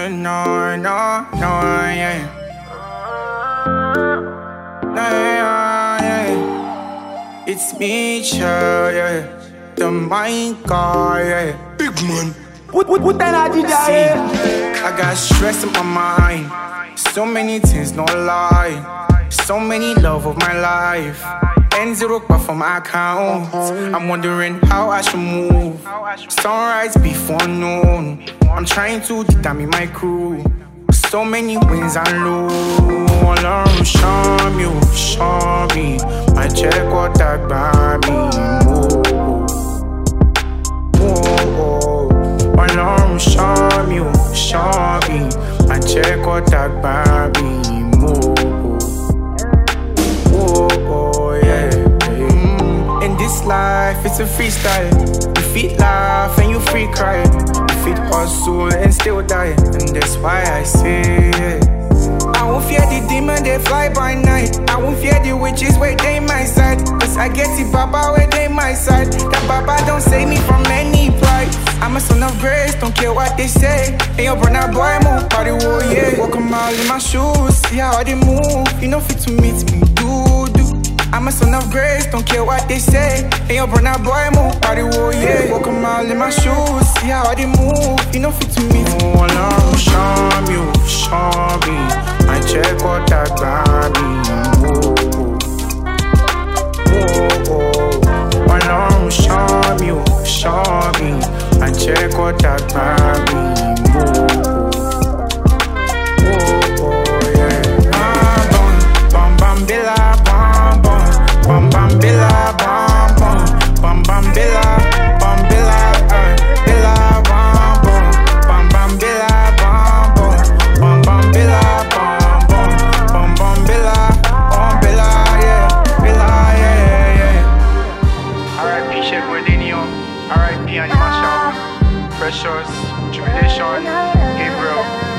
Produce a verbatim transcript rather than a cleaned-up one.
no, no, no, yeah. No, yeah, yeah. It's me, child, yeah. The mind guy, yeah. Big man. Put, put, put energy there. I got stress in my mind. So many things, no lie. So many love of my life. N zero back for my account. I'm wondering how I should move. Sunrise before noon. I'm trying to determine my crew. So many wins and lose. Ọlọ́run show me, show me. My check what I buy me. Ọlọ́run show me, show me. My check what I buy me. In this life, it's a freestyle. You fit laugh and you free cry. You fit hustle and still die. And that's why I say it. I won't fear the demon, they fly by night. I won't fear the witches, wait, they my side. Cause I get the Baba, where they my side. That Baba don't save me from any plight. I'm a son of grace, don't care what they say. Hey, yo, brother boy, move, party, whoa, yeah. Walk a mile in my shoes, see how they move. You know fit to meet me, do, do. I'm a son of grace, don't care what they say. Hey, yo, brother boy, move, party, whoa, yeah. Walk a mile in my shoes, see how they move. You know fit to meet me. Oh, Lord, show me, show me. I check what I got me. Oh, oh, oh. Lord, show me, show me. I check what I got me. Oh, oh, yeah. Bam, bam, bam, billa. Bam bam billa, bam bam, bam bam billa, bam billa, uh, billa, bam bam, bam bam billa, bam bam, bam bam billa, bam bam, bam bam billa, bam billa, yeah, billa, yeah, yeah. R I P Sheik Mourinho, R I P Animation, Precious, Jubilation, Gabriel.